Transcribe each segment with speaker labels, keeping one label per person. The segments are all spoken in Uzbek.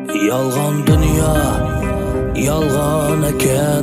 Speaker 1: Yolg'on dunyo, yolg'on ekan,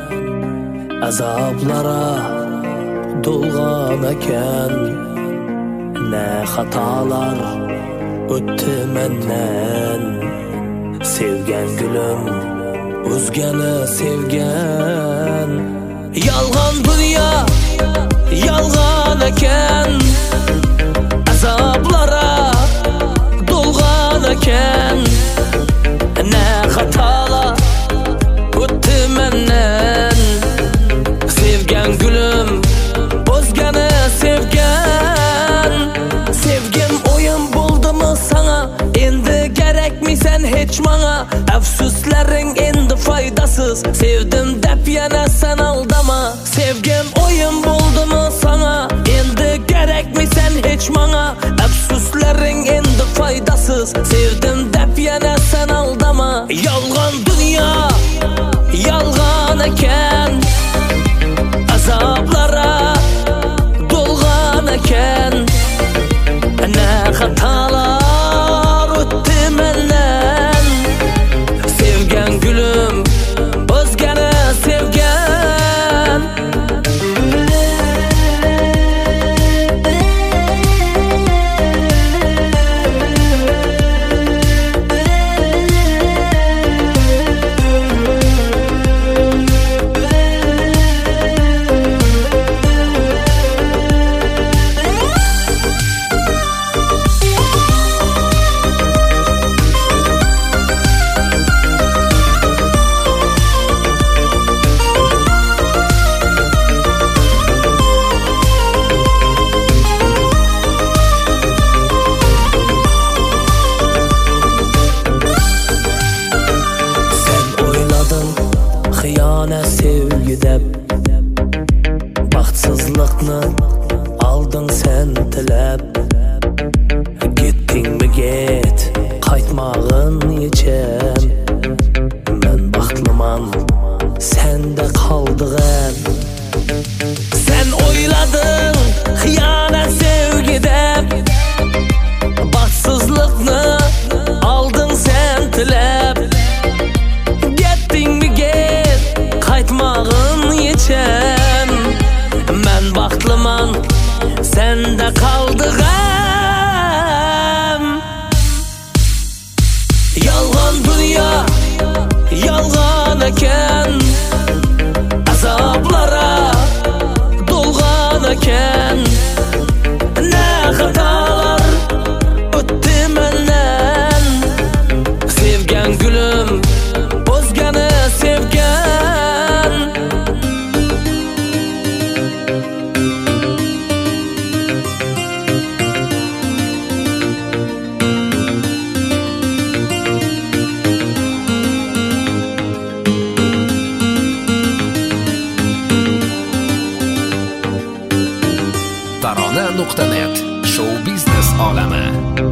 Speaker 1: azoblara to'lg'an ekan. Ne xatolar o'tdi mendan, sevgan gulum o'zgani sevgan. Yolg'on dunyo, yolg'on ekan, azoblara to'lg'an ekan. Ne xatolar o'tdi mendan, sevgan gulum o'zgani sevgan. Sevgim o'yin bo'ldimi sana, endi kerakmisan hech manga. Afsuslaring endi foydasiz, sevdim deb yana sen aldama. Sevgim o'yin bo'ldimi sana, endi kerakmisan hech manga. Afsuslaring endi foydasiz, sevdim deb yana sen aldama. Yolg'on dunyo, yolg'on ekan, azoblara to'lg'an ekan. Ne xatolar o'tdi mendan, sevgan gulum o'zgani sevgan. Xiyonat sevgi deb baxtsizlikni alding sen tilab. Gitdingmi get, qaytmag'in yechim. Men baxtliman, senda qoldig'im. Sen o'ylading xiyonat sevgi deb, baxtsizlikni alding sen tilab. Qaytmag'in yechim. Men baxtliman, senda qoldig'im. Yolg'on dunyo, yolg'on ekan, azoblara to'lg'an ekan. Ne xatolar o'tdi mendan, sevgan gulum o'zgani sevgan.
Speaker 2: Tarona.net Show biznes olami.